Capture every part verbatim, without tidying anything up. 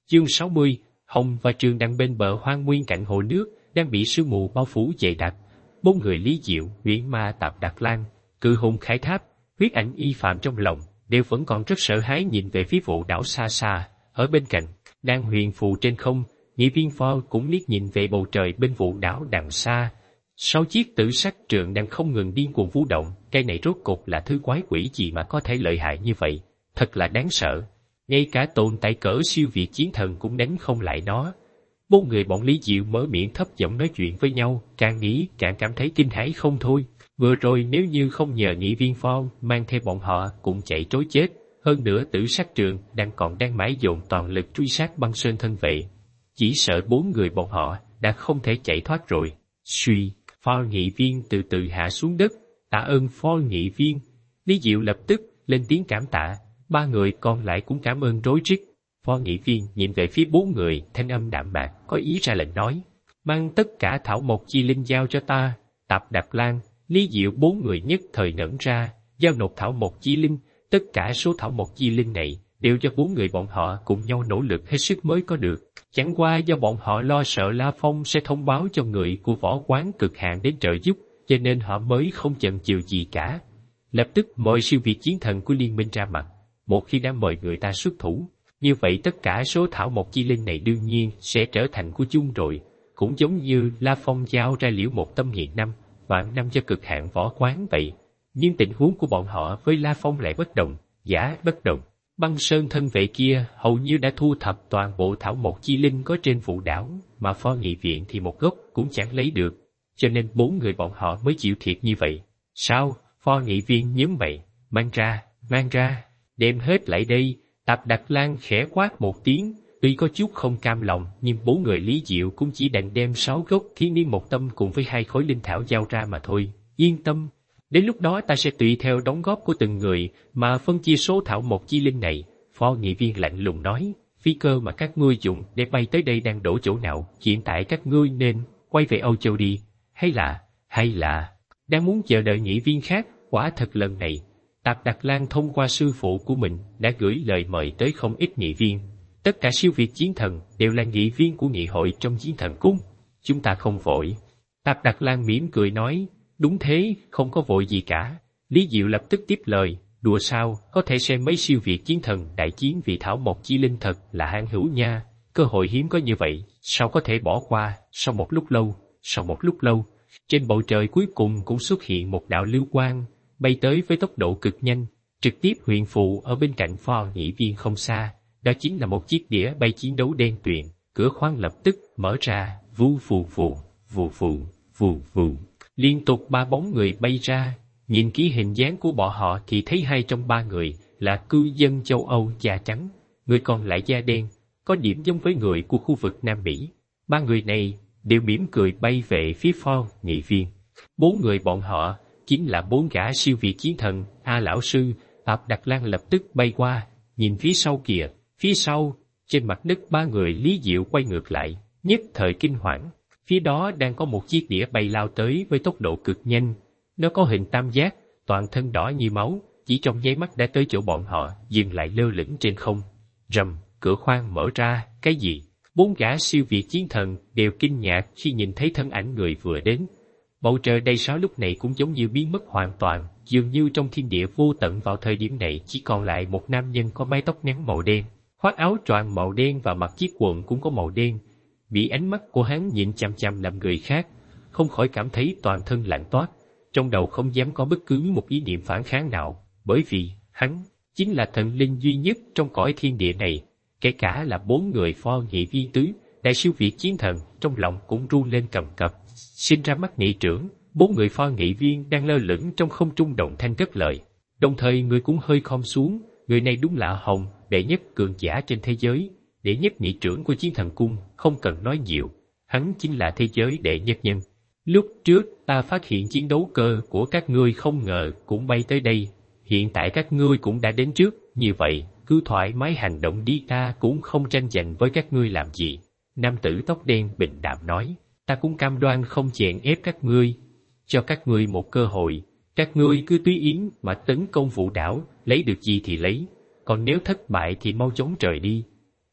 Chương sáu mươi, Hồng và Trường đang bên bờ hoang nguyên cạnh hồ nước, đang bị sương mù bao phủ dày đặc. Bốn người Lý Diệu, Uyển Ma, Tạp Đạt Lan, Cự Hùng Khải Tháp, Huyết Ảnh Y Phạm trong lòng đều vẫn còn rất sợ hãi nhìn về phía vụ đảo xa xa ở bên cạnh, đang huyền phù trên không. Nghị viên Phò cũng liếc nhìn về bầu trời bên vụ đảo đằng xa. Sáu chiếc tử sắc trượng đang không ngừng điên cuồng vũ động, cái này rốt cục là thứ quái quỷ gì mà có thể lợi hại như vậy, thật là đáng sợ. Ngay cả tồn tại cỡ siêu việt chiến thần cũng đánh không lại nó. Bốn người bọn Lý Diệu mở miệng thấp giọng nói chuyện với nhau, càng nghĩ càng cảm thấy kinh hãi không thôi. Vừa rồi nếu như không nhờ Nghị viên Phò mang theo bọn họ cũng chạy trối chết. Hơn nữa tử sắc trượng đang còn đang mãi dồn toàn lực truy sát băng sơn thân vệ. Chỉ sợ bốn người bọn họ đã không thể chạy thoát rồi. Suy, Phò nghị viên từ từ hạ xuống đất, tạ ơn Phò nghị viên. Lý Diệu lập tức lên tiếng cảm tạ, ba người còn lại cũng cảm ơn rối rít. Phò nghị viên nhìn về phía bốn người, thanh âm đạm bạc, có ý ra lệnh nói, mang tất cả thảo mộc chi linh giao cho ta. Tạp Đạt Lan, Lý Diệu bốn người nhất thời ngẩn ra, giao nộp thảo mộc chi linh. Tất cả số thảo mộc chi linh này đều do bốn người bọn họ cùng nhau nỗ lực hết sức mới có được. Chẳng qua do bọn họ lo sợ La Phong sẽ thông báo cho người của võ quán cực hạn đến trợ giúp, cho nên họ mới không chần chừ gì cả. Lập tức mời siêu việt chiến thần của liên minh ra mặt. Một khi đã mời người ta xuất thủ, như vậy tất cả số thảo mộc chi linh này đương nhiên sẽ trở thành của chung rồi. Cũng giống như La Phong giao ra liễu một tâm nghiện năm, vạn năm cho cực hạn võ quán vậy. Nhưng tình huống của bọn họ với La Phong lại bất đồng, giả bất đồng. Băng sơn thân vệ kia hầu như đã thu thập toàn bộ thảo mộc chi linh có trên vụ đảo, mà Phò nghị viện thì một gốc cũng chẳng lấy được, cho nên bốn người bọn họ mới chịu thiệt như vậy. Sao? Phò nghị viên nhướng mày, mang ra, mang ra, đem hết lại đây. Tạp Đạt Lan khẽ quát một tiếng, tuy có chút không cam lòng, nhưng bốn người Lý Diệu cũng chỉ đành đem sáu gốc thiên niên một tâm cùng với hai khối linh thảo giao ra mà thôi. Yên tâm. Đến lúc đó ta sẽ tùy theo đóng góp của từng người mà phân chia số thảo mộc chi linh này. Phò nghị viên lạnh lùng nói, phi cơ mà các ngươi dùng để bay tới đây đang đổ chỗ nào, hiện tại các ngươi nên quay về Âu Châu đi, hay là, hay là, đang muốn chờ đợi nghị viên khác. Quả thật lần này, Tạp Đạt Lan thông qua sư phụ của mình đã gửi lời mời tới không ít nghị viên. Tất cả siêu việt chiến thần đều là nghị viên của nghị hội trong chiến thần cung. Chúng ta không vội. Tạp Đạt Lan mỉm cười nói, đúng thế, không có vội gì cả. Lý Diệu lập tức tiếp lời, đùa sao, có thể xem mấy siêu việt chiến thần đại chiến vì thảo mộc chi linh thật là hãn hữu nha. Cơ hội hiếm có như vậy, sao có thể bỏ qua. Sau một lúc lâu, sau một lúc lâu, trên bầu trời cuối cùng cũng xuất hiện một đạo lưu quang, bay tới với tốc độ cực nhanh, trực tiếp huyền phù ở bên cạnh Phò nghị viên không xa. Đó chính là một chiếc đĩa bay chiến đấu đen tuyền, cửa khoang lập tức mở ra, vù phù phù, vù phù, vù phù. Liên tục ba bóng người bay ra, nhìn kỹ hình dáng của bọn họ thì thấy hai trong ba người là cư dân châu Âu da trắng, người còn lại da đen, có điểm giống với người của khu vực Nam Mỹ. Ba người này đều mỉm cười bay về phía Phò nghị viên. Bốn người bọn họ chính là bốn gã siêu việt chiến thần. A lão sư, Tạp Đạt Lan lập tức bay qua, nhìn phía sau kìa, phía sau, trên mặt đất ba người Lý Diệu quay ngược lại, nhất thời kinh hoảng. Phía đó đang có một chiếc đĩa bay lao tới với tốc độ cực nhanh. Nó có hình tam giác, toàn thân đỏ như máu, chỉ trong nháy mắt đã tới chỗ bọn họ, dừng lại lơ lửng trên không. Rầm, cửa khoang mở ra, cái gì? Bốn gã siêu việt chiến thần đều kinh ngạc khi nhìn thấy thân ảnh người vừa đến. Bầu trời đầy sao lúc này cũng giống như biến mất hoàn toàn, dường như trong thiên địa vô tận vào thời điểm này chỉ còn lại một nam nhân có mái tóc ngắn màu đen, khoác áo choàng màu đen và mặc chiếc quần cũng có màu đen. Bị ánh mắt của hắn nhìn chằm chằm làm người khác, không khỏi cảm thấy toàn thân lạnh toát, trong đầu không dám có bất cứ một ý niệm phản kháng nào, bởi vì hắn chính là thần linh duy nhất trong cõi thiên địa này. Kể cả là bốn người Phò nghị viên tứ, đại siêu việt chiến thần, trong lòng cũng run lên cầm cập. Sinh ra mắt nghị trưởng, bốn người Phò nghị viên đang lơ lửng trong không trung động thanh cất lời, đồng thời người cũng hơi khom xuống. Người này đúng là Hồng, đệ nhất cường giả trên thế giới, đệ nhất nghị trưởng của chiến thần cung, không cần nói nhiều, hắn chính là thế giới đệ nhất nhân. Lúc trước ta phát hiện chiến đấu cơ của các ngươi không ngờ cũng bay tới đây, hiện tại các ngươi cũng đã đến trước, như vậy cứ thoải mái hành động đi, ta cũng không tranh giành với các ngươi làm gì. Nam tử tóc đen bình đạm nói, ta cũng cam đoan không chèn ép các ngươi, cho các ngươi một cơ hội, các ngươi cứ tùy ý mà tấn công vụ đảo, lấy được gì thì lấy, còn nếu thất bại thì mau chóng rời đi.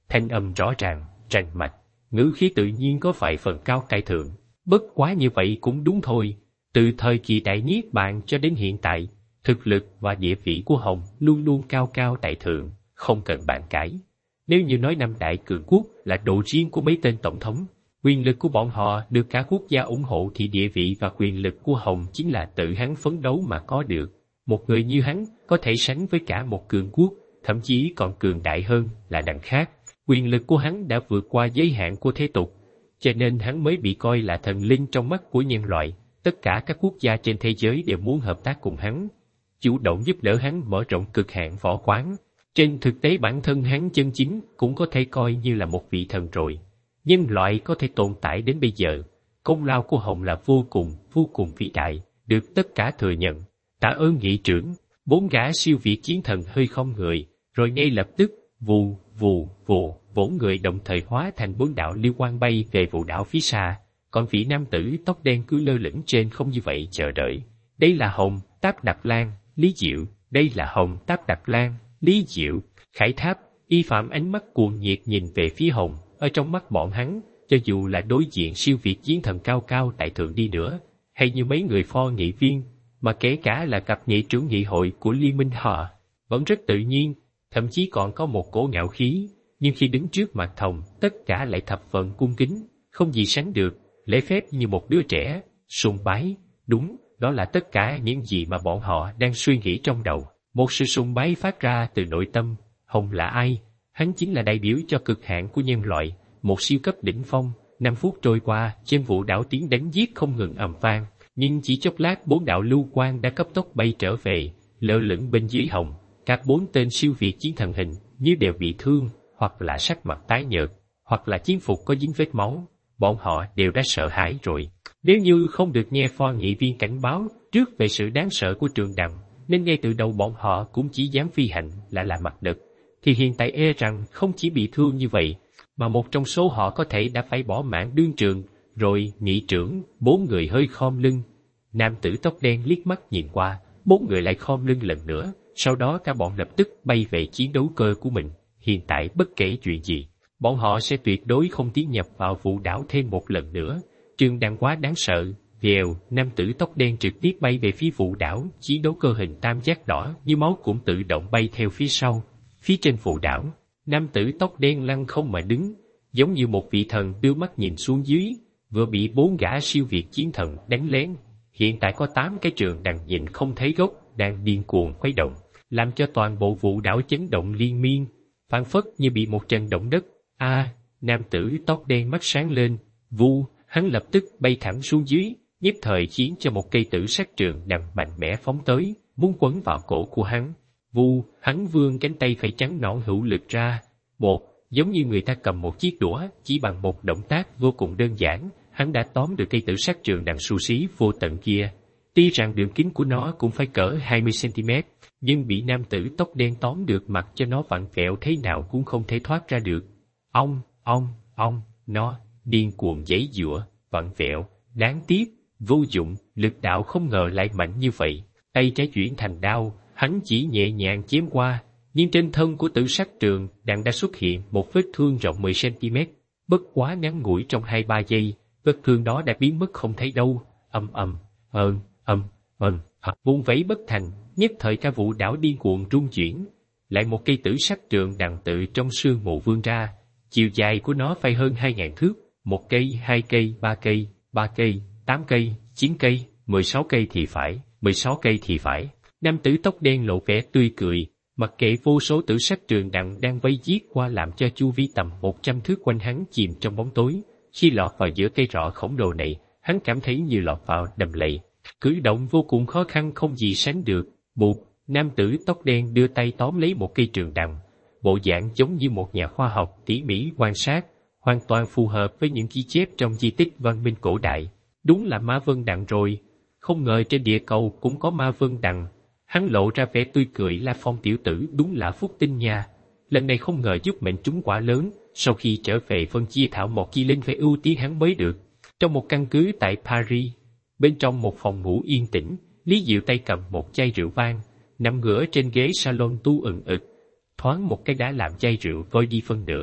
thanh âm rõ ràng, rành mạch, ngữ khí tự nhiên có vài phần cao cải thượng. Bất quá như vậy cũng đúng thôi. Từ thời kỳ đại niết bàn cho đến hiện tại, thực lực và địa vị của Hồng luôn luôn cao cao tại thượng, không cần bàn cãi. Nếu như nói năm đại cường quốc là độ riêng của mấy tên tổng thống, quyền lực của bọn họ được cả quốc gia ủng hộ thì địa vị và quyền lực của Hồng chính là tự hắn phấn đấu mà có được. Một người như hắn có thể sánh với cả một cường quốc, thậm chí còn cường đại hơn là đằng khác. Quyền lực của hắn đã vượt qua giới hạn của thế tục, cho nên hắn mới bị coi là thần linh trong mắt của nhân loại. Tất cả các quốc gia trên thế giới đều muốn hợp tác cùng hắn, chủ động giúp đỡ hắn mở rộng cực hạn võ quán. Trên thực tế bản thân hắn chân chính cũng có thể coi như là một vị thần rồi. Nhân loại có thể tồn tại đến bây giờ, công lao của Hồng là vô cùng, vô cùng vĩ đại, được tất cả thừa nhận. Tạ ơn nghị trưởng. Bốn gã siêu việt chiến thần hơi không người, rồi ngay lập tức, vù, vù, vù, bốn người đồng thời hóa thành bốn đạo lưu quang bay về vụ đảo phía xa. Còn vị nam tử tóc đen cứ lơ lửng trên không như vậy chờ đợi. Đây là Hồng, Táp Đặc Lan, Lý Diệu. Đây là Hồng, Táp Đặc Lan, Lý Diệu. Khải Tháp, Y Phạm ánh mắt cuồng nhiệt nhìn về phía Hồng. Ở trong mắt bọn hắn, cho dù là đối diện siêu việt chiến thần cao cao tại thượng đi nữa, hay như mấy người pho nghị viên, mà kể cả là cặp nghị trưởng nghị hội của Liên minh họ, vẫn rất tự nhiên, thậm chí còn có một cổ ngạo khí. Nhưng khi đứng trước mặt Hồng, tất cả lại thập phần cung kính, không gì sánh được, lễ phép như một đứa trẻ, sùng bái. Đúng, đó là tất cả những gì mà bọn họ đang suy nghĩ trong đầu. Một sự sùng bái phát ra từ nội tâm. Hồng là ai? Hắn chính là đại biểu cho cực hạn của nhân loại, một siêu cấp đỉnh phong. Năm phút trôi qua, trên vụ đảo tiếng đánh giết không ngừng ầm vang, nhưng chỉ chốc lát bốn đạo lưu quang đã cấp tốc bay trở về, lơ lửng bên dưới Hồng. Các bốn tên siêu việt chiến thần hình như đều bị thương, hoặc là sắc mặt tái nhợt, hoặc là chiến phục có dính vết máu. Bọn họ đều đã sợ hãi rồi. Nếu như không được nghe pho nghị viên cảnh báo trước về sự đáng sợ của trường đằng, nên ngay từ đầu bọn họ cũng chỉ dám phi hành là là mặt đất, thì hiện tại e rằng không chỉ bị thương như vậy, mà một trong số họ có thể đã phải bỏ mạng đương trường. Rồi nghị trưởng, bốn người hơi khom lưng. Nam tử tóc đen liếc mắt nhìn qua, bốn người lại khom lưng lần nữa, sau đó cả bọn lập tức bay về chiến đấu cơ của mình. Hiện tại bất kể chuyện gì, bọn họ sẽ tuyệt đối không tiến nhập vào vụ đảo thêm một lần nữa. Trường đằng quá đáng sợ. Vèo, nam tử tóc đen trực tiếp bay về phía vụ đảo, chiến đấu cơ hình tam giác đỏ như máu cũng tự động bay theo phía sau. Phía trên vụ đảo, nam tử tóc đen lăn không mà đứng, giống như một vị thần đưa mắt nhìn xuống dưới, vừa bị bốn gã siêu việt chiến thần đánh lén. Hiện tại có tám cái trường đằng nhìn không thấy gốc, đang điên cuồng khuấy động, làm cho toàn bộ vụ đảo chấn động liên miên, phảng phất như bị một trận động đất. A, à, nam tử tóc đen mắt sáng lên, vu, hắn lập tức bay thẳng xuống dưới, nhất thời khiến cho một cây tử sắc trường đằng mạnh mẽ phóng tới, muốn quấn vào cổ của hắn. Vu, hắn vươn cánh tay phải trắng nõn hữu lực ra, một, giống như người ta cầm một chiếc đũa, chỉ bằng một động tác vô cùng đơn giản, hắn đã tóm được cây tử sắc trường đằng xù xí vô tận kia. Tuy rằng đường kính của nó cũng phải cỡ hai mươi xăng-ti-mét, nhưng bị nam tử tóc đen tóm được mặc cho nó vặn vẹo thế nào cũng không thể thoát ra được. Ông, ông, ông, nó điên cuồng giãy giụa, vặn vẹo, đáng tiếc, vô dụng, lực đạo không ngờ lại mạnh như vậy. Tay trái chuyển thành đao, hắn chỉ nhẹ nhàng chém qua, nhưng trên thân của tử sắc trường đằng đã xuất hiện một vết thương rộng mười xăng-ti-mét. Bất quá ngắn ngủi trong hai ba giây, vết thương đó đã biến mất không thấy đâu. Âm ầm, ờn, âm, ờn, vung vẫy bất thành, nhất thời cả vụ đảo điên cuồng rung chuyển. Lại một cây tử sắc trường đằng tự trong sương mù vươn ra, chiều dài của nó phải hơn hai ngàn thước, một cây, hai cây, ba cây, ba cây, tám cây, chín cây, mười sáu cây thì phải, mười sáu cây thì phải. Nam tử tóc đen lộ vẻ tươi cười, mặc kệ vô số tử sắc trường đằng đang vây giết qua làm cho chu vi tầm một trăm thước quanh hắn chìm trong bóng tối. Khi lọt vào giữa cây rọ khổng lồ này, hắn cảm thấy như lọt vào đầm lầy. Cử động vô cùng khó khăn không gì sánh được. Bụt, nam tử tóc đen đưa tay tóm lấy một cây trường đằng, bộ dạng giống như một nhà khoa học tỉ mỉ quan sát, hoàn toàn phù hợp với những ghi chép trong di tích văn minh cổ đại. Đúng là ma vân đằng rồi, không ngờ trên địa cầu cũng có ma vân đằng. Hắn lộ ra vẻ tươi cười. La Phong tiểu tử đúng là phúc tinh nha, lần này không ngờ giúp mệnh trúng quả lớn. Sau khi trở về phân chia thảo một chi linh phải ưu tiên hắn mới được. Trong một căn cứ tại Paris, bên trong một phòng ngủ yên tĩnh, Lý Diệu tay cầm một chai rượu vang, nằm ngửa trên ghế salon tu ừng ực, thoáng một cái đã làm chai rượu vơi đi phân nửa.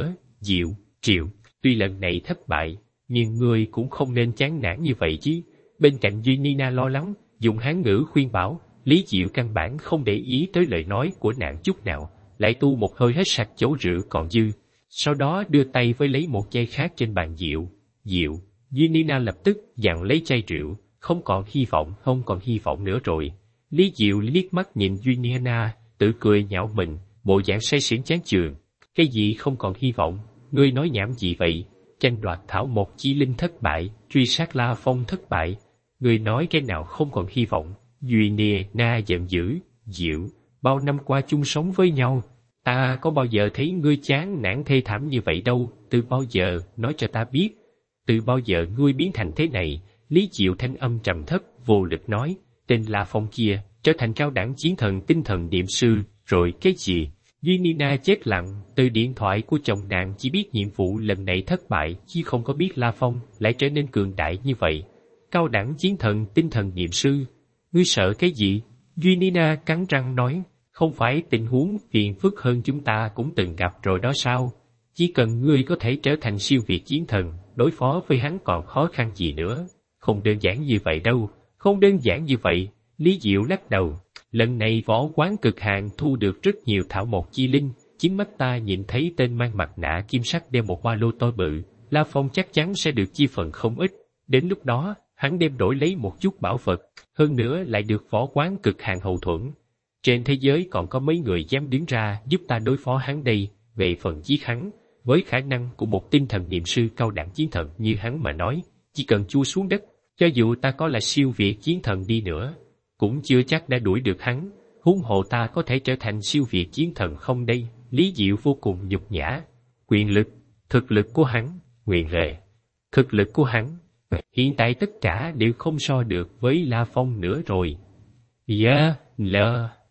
Diệu, Triệu, tuy lần này thất bại, nhưng ngươi cũng không nên chán nản như vậy chứ. Bên cạnh Duy Nina lo lắng, dùng Hán ngữ khuyên bảo, Lý Diệu căn bản không để ý tới lời nói của nàng chút nào, lại tu một hơi hết sạch chấu rượu còn dư, sau đó đưa tay với lấy một chai khác trên bàn Diệu. Diệu, Duy Nina lập tức dặn lấy chai rượu, không còn hy vọng, không còn hy vọng nữa rồi. Lý Diệu liếc mắt nhìn Duy Nina, tự cười nhạo mình, bộ dạng say xỉn chán chường. Cái gì không còn hy vọng, ngươi nói nhảm gì vậy? Tranh đoạt thảo một chi linh thất bại, truy sát La Phong thất bại. Ngươi nói cái nào không còn hy vọng? Duy Nina giận dữ, Diệu, bao năm qua chung sống với nhau, ta có bao giờ thấy ngươi chán nản thê thảm như vậy đâu, từ bao giờ, nói cho ta biết. Từ bao giờ ngươi biến thành thế này? Lý Diệu thanh âm trầm thấp, vô lực nói, tên La Phong kia, trở thành cao đẳng chiến thần tinh thần niệm sư, rồi cái gì? Duy Nina chết lặng, từ điện thoại của chồng nàng chỉ biết nhiệm vụ lần này thất bại, chứ không có biết La Phong lại trở nên cường đại như vậy. Cao đẳng chiến thần tinh thần niệm sư, ngươi sợ cái gì? Duy Nina cắn răng nói, không phải tình huống phiền phức hơn chúng ta cũng từng gặp rồi đó sao? Chỉ cần ngươi có thể trở thành siêu việt chiến thần, đối phó với hắn còn khó khăn gì nữa. Không đơn giản như vậy đâu, không đơn giản như vậy. Lý Diệu lắc đầu, lần này võ quán cực hạn thu được rất nhiều thảo mộc chi linh, chính mắt ta nhìn thấy tên mang mặt nạ kim sắc đeo một ba lô to bự, La Phong chắc chắn sẽ được chi phần không ít. Đến lúc đó, hắn đem đổi lấy một chút bảo vật, hơn nữa lại được võ quán cực hạn hậu thuẫn. Trên thế giới còn có mấy người dám đứng ra giúp ta đối phó hắn đây. Về phần giết hắn, với khả năng của một tinh thần niệm sư cao đẳng chiến thần như hắn mà nói, chỉ cần chui xuống đất, cho dù ta có là siêu việt chiến thần đi nữa, cũng chưa chắc đã đuổi được hắn. Huống hồ ta có thể trở thành siêu việt chiến thần không đây? Lý Diệu vô cùng nhục nhã. Quyền lực, thực lực của hắn, quyền lệ, thực lực của hắn, hiện tại tất cả đều không so được với La Phong nữa rồi. Dạ, lờ,